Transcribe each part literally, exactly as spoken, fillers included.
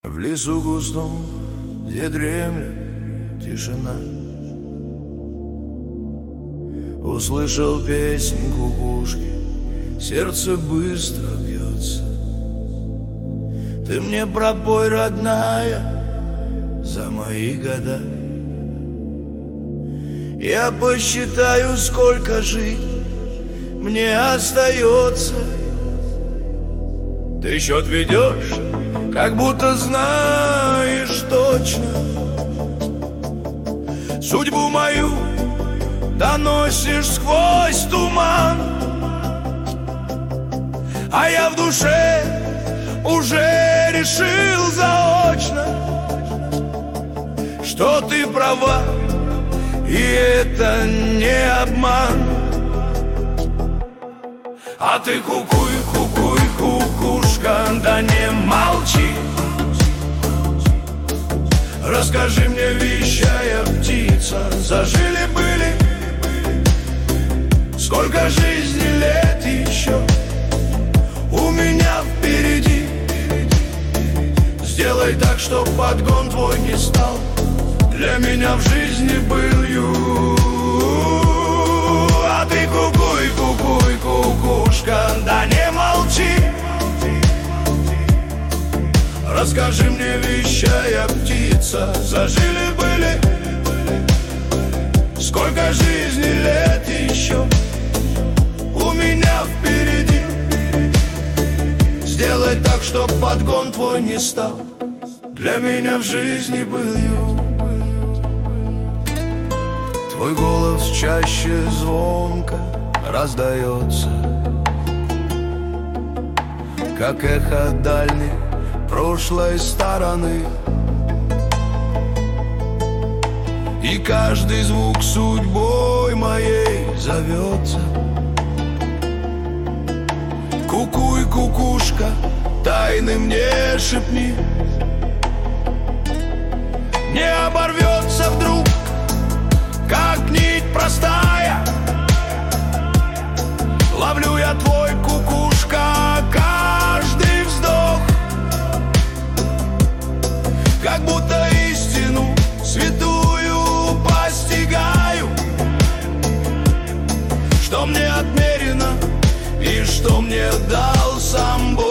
В лесу густом, где дремлет тишина, услышал песнь кукушки, сердце быстро бьется. Ты мне пропой, родная, за мои года. Я посчитаю, сколько жить мне остается. Ты счет ведешь, как будто знаешь точно. Судьбу мою доносишь сквозь туман, а я в душе уже решил заочно, что ты права, и это не обман. А ты кукуй, кукуй, кукушка, да не молчи. Расскажи мне, вещая птица, зажили-были, сколько жизни лет еще у меня впереди. Сделай так, чтоб подгон твой не стал для меня в жизни былью. А ты кукуй, кукуй, кукушка, да не молчи. Расскажи мне, вещая птица, зажили-были, сколько жизни лет еще у меня впереди. Сделай так, чтоб подгон твой не стал для меня в жизни былью. Твой голос чаще звонко раздается, как эхо дальней прошлой стороны. И каждый звук судьбой моей зовется. Кукуй, кукушка, тайны мне шепни. Не оборвется вдруг, как нить простая. Ловлю я твой, кукушка, каждый вздох, как будто истину святую постигаю, что мне отмерено и что мне дал сам Бог.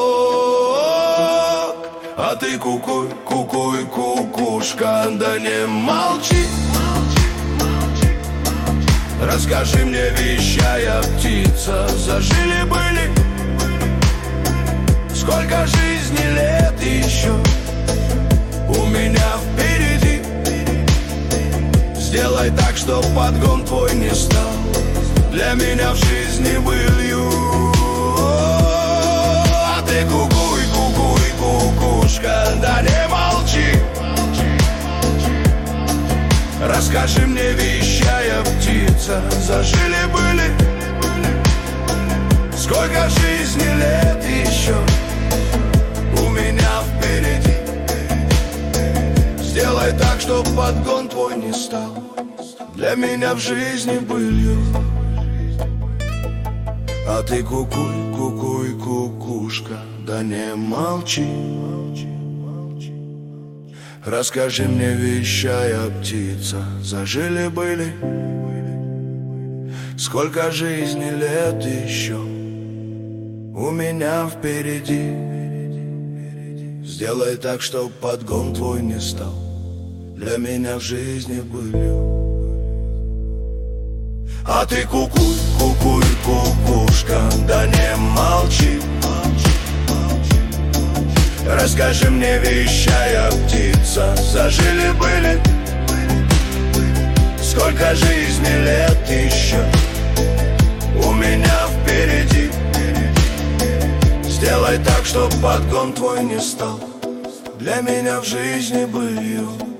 А ты кукуй, кукуй, кукушка, да не молчи. Расскажи мне, вещая птица, зажили-были, сколько жизни лет еще у меня впереди. Сделай так, чтоб подгон твой не стал для меня в жизни былью. А ты кукуй, кукуй, кукушка, да не молчи. Расскажи мне, вещая птица, зажили-были, сколько жизни лет еще у меня впереди. Сделай так, чтоб подгон твой не стал для меня в жизни былью. А ты кукуй, кукуй, кукушка, да не молчи. Расскажи мне, вещая птица, зажили-были, сколько жизни лет еще у меня впереди. Сделай так, чтоб подгон твой не стал для меня в жизни былью. А ты кукуй, кукуй, кукушка, да не молчи. Расскажи мне, вещая птица, зажили-были, сколько жизни лет еще у меня впереди. Сделай так, чтоб подгон твой не стал для меня в жизни былью.